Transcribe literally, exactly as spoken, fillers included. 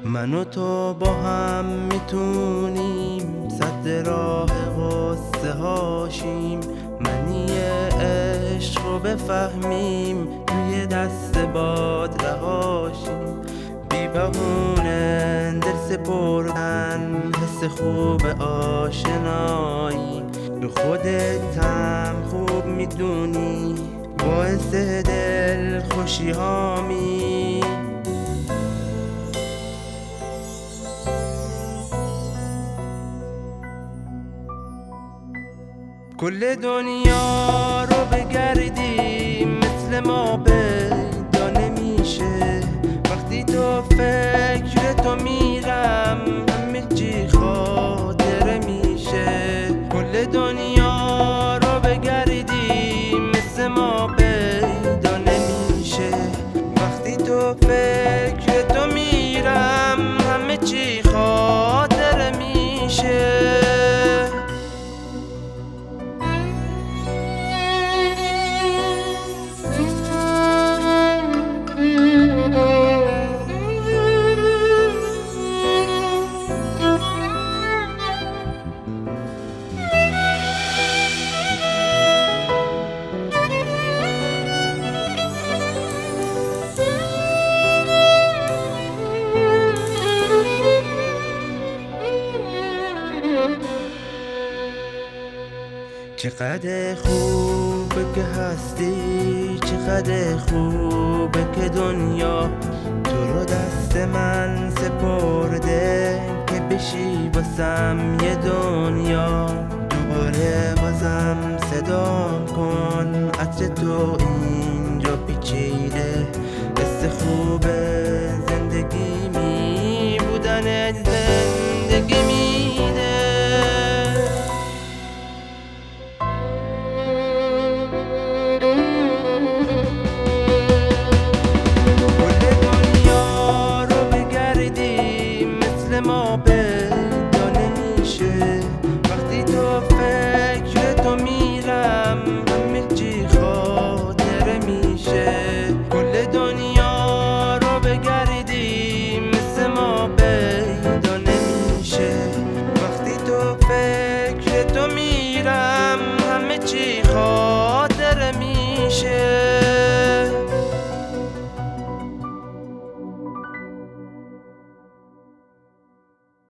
من و تو با هم میتونیم سد راه غصه هاشیم، منی عشق رو بفهمیم توی دست باد رهاشیم. بی بهونه دل سپردن حس خوب آشنایی، تو خودت هم خوب میدونی باعث دل خوشی هامی. کل دنیا رو بگردیم مثل ما پیدا نمیشه، وقتی تو فکر تو میرم همه چی خاطره میشه. کل دنیا رو بگردیم مثل ما پیدا نمیشه، وقتی تو فکر تو میرم همه چی خاطره میشه. چقدر خوبه که هستی، چقدر خوبه که دنیا تو رو دست من سپرده که بشی باسم یه دنیا. دوباره بازم صدام کن، عطر تو اینجا پیچیده، حس خوبه زندگی می بودن زندگی میده. ما پیدا نمیشه،